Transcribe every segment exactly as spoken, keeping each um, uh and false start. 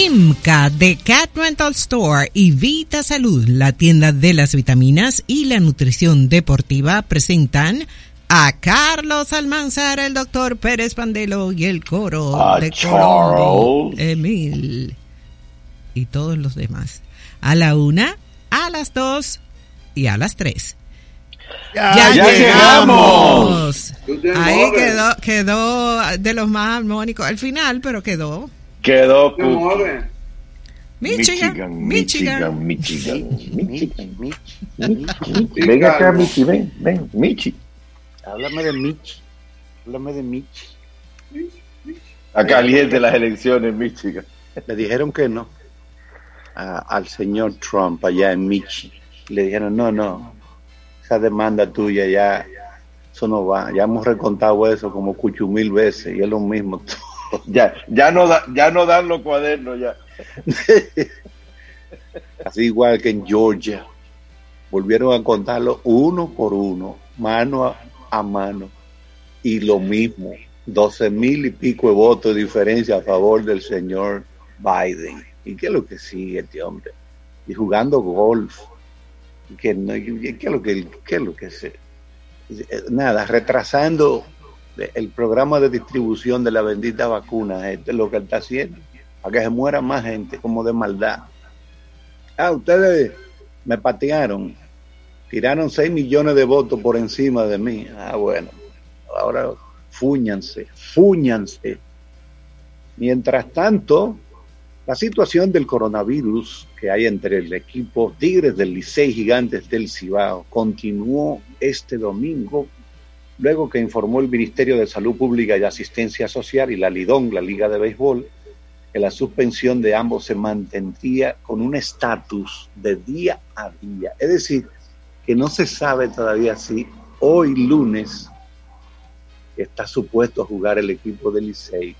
Vimca, The Cat Rental Store y Vita Salud, la tienda de las vitaminas y la nutrición deportiva, presentan a Carlos Almanzar, el doctor Pérez Pandelo y el coro a de Charles Emil y todos los demás. A la una, a las dos y a las tres. Ya, ya, ya llegamos. llegamos. Ahí quedó, quedó de los más armónicos al final, pero quedó. Quedó Michigan, Michigan, Michigan, Michigan, Michigan, Michigan. Ven acá, Michi, ven, ven, Michi. Háblame de Michi. Háblame de Michi. Está caliente las elecciones en Michigan. Le dijeron que no a, al señor Trump allá en Michi. Le dijeron, no, no, esa demanda tuya ya, eso no va. Ya hemos recontado eso como cucho mil veces y es lo mismo. Ya, ya no da, ya no dan los cuadernos ya. Así igual que en Georgia. Volvieron a contarlo uno por uno, mano a, a mano. Y lo mismo, doce mil y pico de votos de diferencia a favor del señor Biden. ¿Y qué es lo que sigue este hombre? Y jugando golf. ¿Qué, no, qué es lo que, qué es lo que se... Nada, retrasando el programa de distribución de la bendita vacuna. Esto es lo que él está haciendo, para que se muera más gente, como de maldad. Ah, ustedes me patearon, tiraron seis millones de votos por encima de mí. Ah, bueno, ahora fúñanse, fúñanse. Mientras tanto, la situación del coronavirus que hay entre el equipo Tigres del Licey y Gigantes del Cibao continuó este domingo, luego que informó el Ministerio de Salud Pública y Asistencia Social y la Lidón, la Liga de Béisbol, que la suspensión de ambos se mantendría con un estatus de día a día. Es decir, que no se sabe todavía si hoy lunes está supuesto a jugar el equipo del Licey.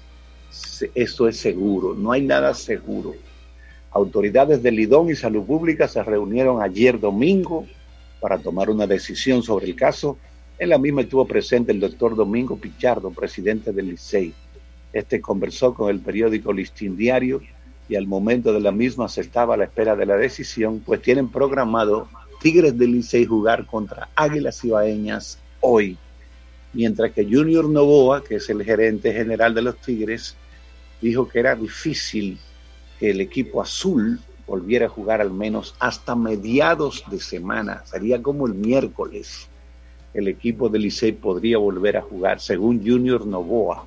Eso es seguro, no hay nada seguro. Autoridades de Lidón y Salud Pública se reunieron ayer domingo para tomar una decisión sobre el caso. En la misma estuvo presente el doctor Domingo Pichardo, presidente del Licey. Este conversó con el periódico Listín Diario y al momento de la misma se estaba a la espera de la decisión, pues tienen programado Tigres del Licey jugar contra Águilas Cibaeñas hoy, mientras que Junior Novoa, que es el gerente general de los Tigres, dijo que era difícil que el equipo azul volviera a jugar al menos hasta mediados de semana, sería como el miércoles. El equipo del Licey podría volver a jugar, según Junior Novoa.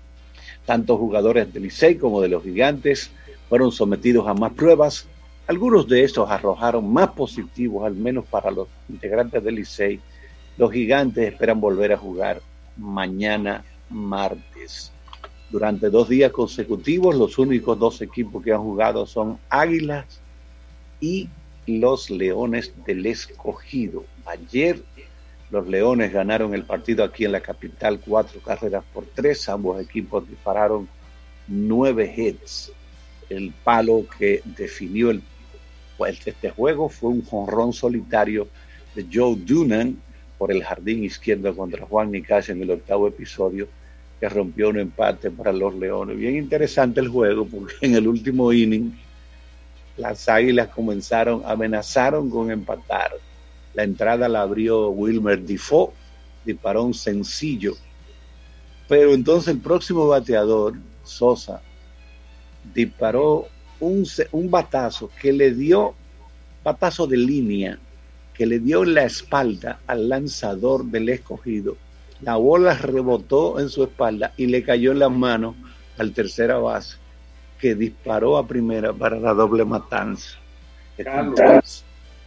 Tanto jugadores del Licey como de los Gigantes fueron sometidos a más pruebas. Algunos de estos arrojaron más positivos, al menos para los integrantes del Licey. Los Gigantes esperan volver a jugar mañana martes. Durante dos días consecutivos, los únicos dos equipos que han jugado son Águilas y los Leones del Escogido. Ayer los Leones ganaron el partido aquí en la capital, cuatro carreras por tres. Ambos equipos dispararon nueve hits. El palo que definió el, pues, este juego fue un jonrón solitario de Joe Dunand por el jardín izquierdo contra Juan Nicasio en el octavo episodio, que rompió un empate para los Leones. Bien interesante el juego, porque en el último inning las Águilas comenzaron, amenazaron con empatar. La entrada la abrió Wilmer Difo, disparó un sencillo, pero entonces el próximo bateador, Sosa, disparó un, un batazo que le dio, batazo de línea, que le dio en la espalda al lanzador del Escogido. La bola rebotó en su espalda y le cayó en las manos al tercera base, que disparó a primera para la doble matanza. Entonces,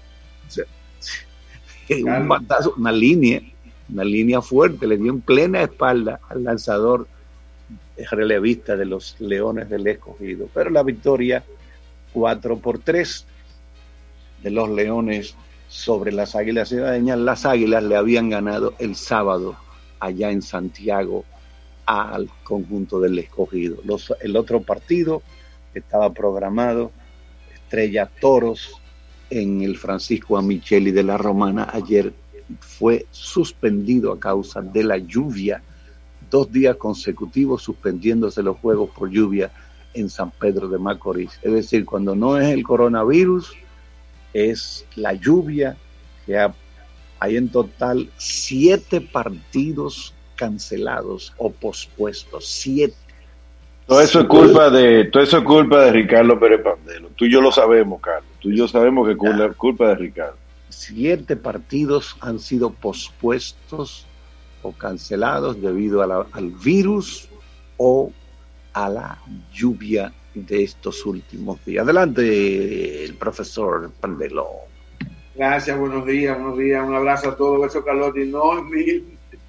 un batazo, una línea, una línea fuerte, le dio en plena espalda al lanzador relevista de los Leones del Escogido. Pero la victoria cuatro por tres de los Leones sobre las Águilas Cibaeñas. Las Águilas le habían ganado el sábado allá en Santiago al conjunto del Escogido. Los, el otro partido estaba programado, Estrella Toros en el Francisco Amicheli de la Romana, ayer fue suspendido a causa de la lluvia, dos días consecutivos suspendiéndose los juegos por lluvia en San Pedro de Macorís. Es decir, cuando no es el coronavirus, es la lluvia, que ha, hay en total siete partidos cancelados o pospuestos, siete. Todo eso es culpa de, todo eso es culpa de Ricardo Pérez Pandelo. Tú y yo lo sabemos, Carlos. Tú y yo sabemos que es culpa de Ricardo. Siete partidos han sido pospuestos o cancelados debido a la, al virus o a la lluvia de estos últimos días. Adelante, el profesor Pandelo. Gracias, buenos días, buenos días, un abrazo a todos. Eso, Carlotti, no, mi,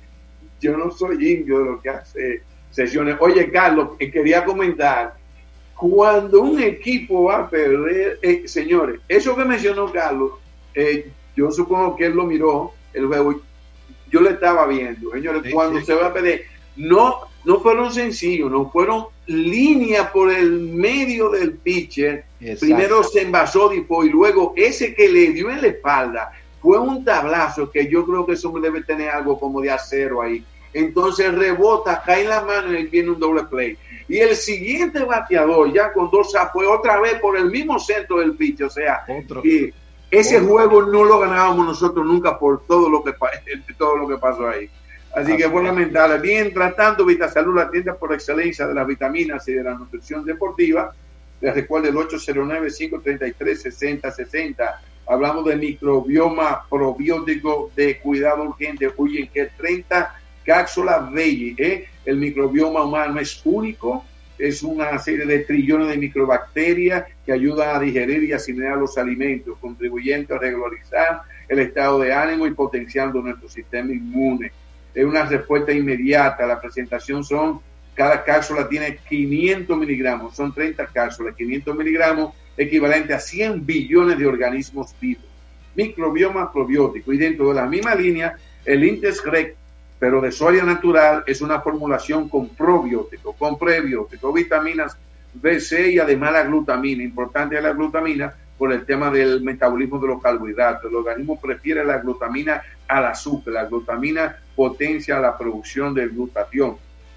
yo no soy indio de lo que hace sesiones. Oye, Carlos, quería comentar, cuando un equipo va a perder, eh, señores, eso que mencionó Carlos, eh, yo supongo que él lo miró, el juego, yo lo estaba viendo, señores, sí, cuando sí. se va a perder, no, no fueron sencillos, no fueron líneas por el medio del pitcher. Exacto. Primero se envasó Dipo y luego ese que le dio en la espalda fue un tablazo que yo creo que eso debe tener algo como de acero ahí. Entonces rebota, cae en la mano y viene un doble play. Y el siguiente bateador, ya con dos A, fue otra vez por el mismo centro del pitch. O sea, que ese Otro. juego no lo ganábamos nosotros nunca por todo lo que, todo lo que pasó ahí. Así, Así que fue lamentable. Mientras tanto, Vitasalud, la tienda por excelencia de las vitaminas y de la nutrición deportiva, les recuerdo el ocho cero nueve, cinco tres tres, seis cero seis cero. Hablamos de microbioma probiótico de cuidado urgente. Oye, que treinta cápsulas Veggie, ¿eh? El microbioma humano es único, es una serie de trillones de microbacterias que ayudan a digerir y asimilar los alimentos, contribuyendo a regularizar el estado de ánimo y potenciando nuestro sistema inmune. Es una respuesta inmediata. La presentación son, cada cápsula tiene quinientos miligramos, son treinta cápsulas, quinientos miligramos, equivalente a cien billones de organismos vivos. Microbioma probiótico. Y dentro de la misma línea, el Intesrec, pero de soya natural, es una formulación con probiótico, con prebiótico, vitaminas B, C y además la glutamina. Importante es la glutamina por el tema del metabolismo de los carbohidratos. El organismo prefiere la glutamina al azúcar. La glutamina potencia la producción del glutatión.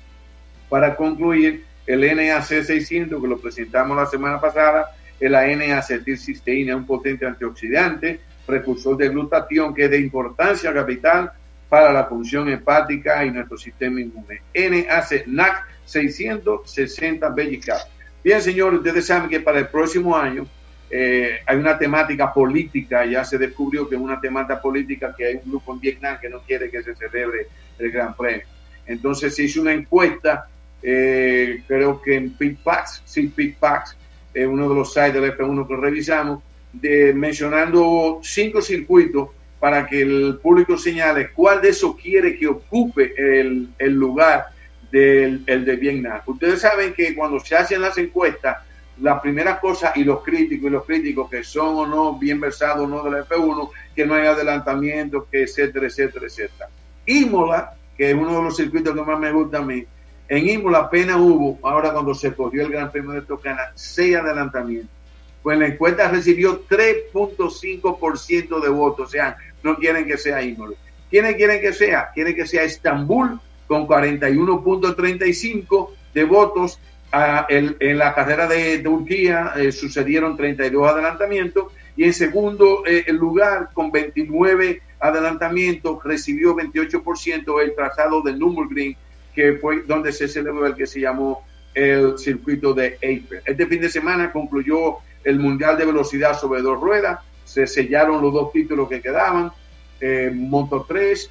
Para concluir, el N A C seiscientos, que lo presentamos la semana pasada, es la N-acetilcisteína, un potente antioxidante, precursor de glutatión, que es de importancia capital para la función hepática y nuestro sistema inmune. N A C N A C seiscientos sesenta Bellicap. Bien, señores, ustedes saben que para el próximo año eh, hay una temática política. Ya se descubrió que es una temática política, que hay un grupo en Vietnam que no quiere que se celebre el Gran Premio. Entonces se hizo una encuesta, eh, creo que en PitPax, sí, PitPax, eh, uno de los sites del F uno que revisamos, de, mencionando cinco circuitos para que el público señale cuál de esos quiere que ocupe el, el lugar del el de Vietnam. Ustedes saben que cuando se hacen las encuestas, la primera cosa, y los críticos y los críticos que son o no bien versados o no del F uno, que no hay adelantamiento, que etcétera, etcétera, etcétera. Imola, que es uno de los circuitos que más me gusta a mí, en Imola apenas hubo, ahora cuando se corrió el Gran Premio de Toscana, seis adelantamientos. Pues la encuesta recibió tres punto cinco por ciento de votos, o sea, no quieren que sea Imola. ¿Quiénes quieren que sea? Quieren que sea Estambul, con cuarenta y uno punto treinta y cinco de votos. A el, en la carrera de Turquía eh, sucedieron treinta y dos adelantamientos, y en segundo eh, lugar, con veintinueve adelantamientos, recibió veintiocho por ciento el trazado de Nürburgring, que fue donde se celebró el que se llamó el circuito de Eiffel. Este fin de semana concluyó el Mundial de Velocidad sobre dos ruedas, se sellaron los dos títulos que quedaban, eh, Moto tres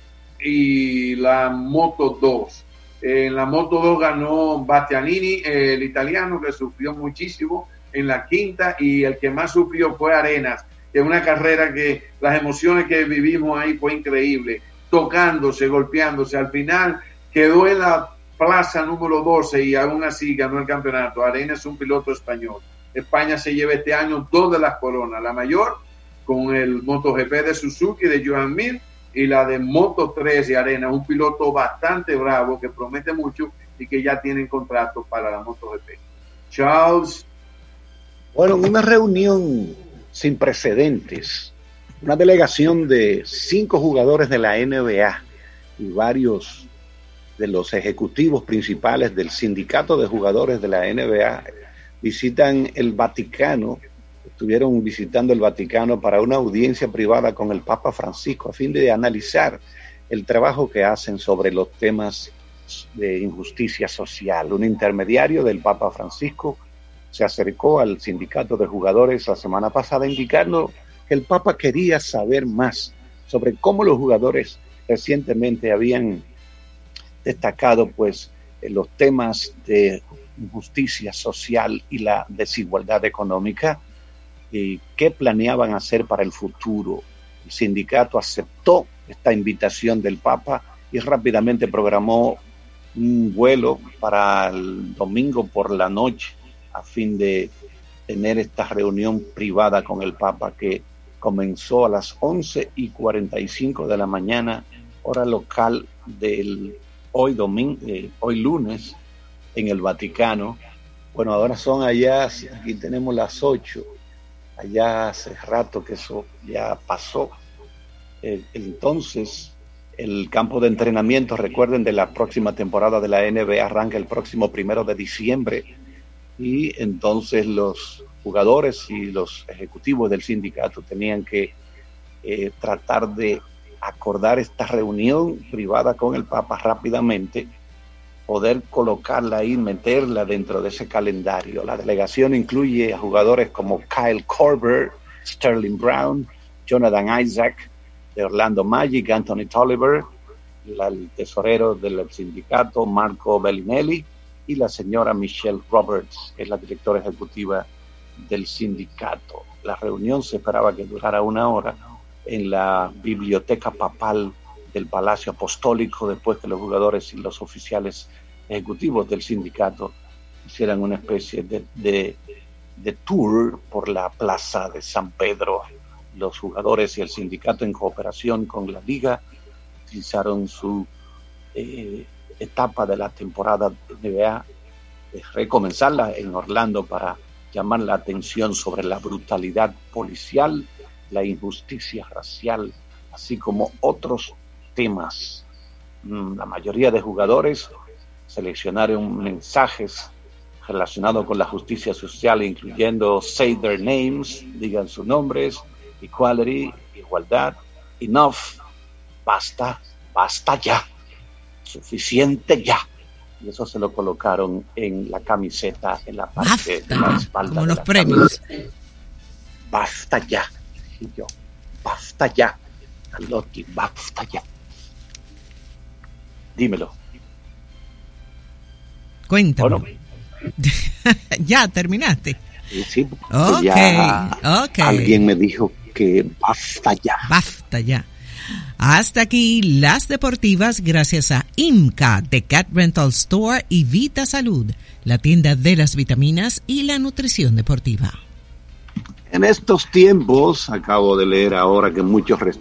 y la Moto dos. En la Moto dos ganó Bastianini, el italiano, que sufrió muchísimo en la quinta, y el que más sufrió fue Arenas, que es una carrera que las emociones que vivimos ahí fue increíble, tocándose, golpeándose. Al final quedó en la plaza número doce y aún así ganó el campeonato. Arenas es un piloto español. España se lleva este año dos de las coronas, la mayor con el MotoGP de Suzuki de Joan Mir, y la de Moto tres de Arena, un piloto bastante bravo que promete mucho y que ya tienen contrato para la MotoGP. Charles. Bueno, una reunión sin precedentes, una delegación de cinco jugadores de la N B A y varios de los ejecutivos principales del sindicato de jugadores de la N B A visitan el Vaticano, estuvieron visitando el Vaticano para una audiencia privada con el Papa Francisco a fin de analizar el trabajo que hacen sobre los temas de injusticia social. Un intermediario del Papa Francisco se acercó al sindicato de jugadores la semana pasada indicando que el Papa quería saber más sobre cómo los jugadores recientemente habían destacado pues los temas de injusticia social y la desigualdad económica y qué planeaban hacer para el futuro. El sindicato aceptó esta invitación del Papa y rápidamente programó un vuelo para el domingo por la noche a fin de tener esta reunión privada con el Papa que comenzó a las once y cuarenta y cinco de la mañana, hora local del hoy domingo, eh, hoy lunes, en el Vaticano. Bueno, ahora son allá, aquí tenemos las ocho, allá hace rato que eso ya pasó. Eh, entonces, el campo de entrenamiento, recuerden, de la próxima temporada de la N B A arranca el próximo primero de diciembre y entonces los jugadores y los ejecutivos del sindicato tenían que eh, tratar de acordar esta reunión privada con el Papa rápidamente, poder colocarla ahí, meterla dentro de ese calendario. La delegación incluye a jugadores como Kyle Korver, Sterling Brown, Jonathan Isaac de Orlando Magic, Anthony Tolliver, la, el tesorero del sindicato Marco Bellinelli y la señora Michelle Roberts, que es la directora ejecutiva del sindicato. La reunión se esperaba que durara una hora en la biblioteca papal del Palacio Apostólico, después que los jugadores y los oficiales ejecutivos del sindicato hicieran una especie de, de, de tour por la plaza de San Pedro. Los jugadores y el sindicato, en cooperación con la liga, utilizaron su eh, etapa de la temporada de N B A, de recomenzarla en Orlando, para llamar la atención sobre la brutalidad policial, la injusticia racial, así como otros temas. La mayoría de jugadores seleccionaron mensajes relacionados con la justicia social, incluyendo say their names, digan sus nombres, equality, igualdad, enough, basta, basta ya, suficiente ya. Y eso se lo colocaron en la camiseta, en la parte basta, de la espalda. Como de los la premios. Camiseta. Basta ya. Y yo, basta ya. Carlotti, basta ya. Dímelo. Cuéntame. ¿O no? Ya terminaste. Sí, sí, Okay, ya okay. Alguien me dijo que basta ya. Basta ya. Hasta aquí las deportivas, gracias a IMCA de Cat Rental Store y Vita Salud, la tienda de las vitaminas y la nutrición deportiva. En estos tiempos, acabo de leer ahora que muchos restaurantes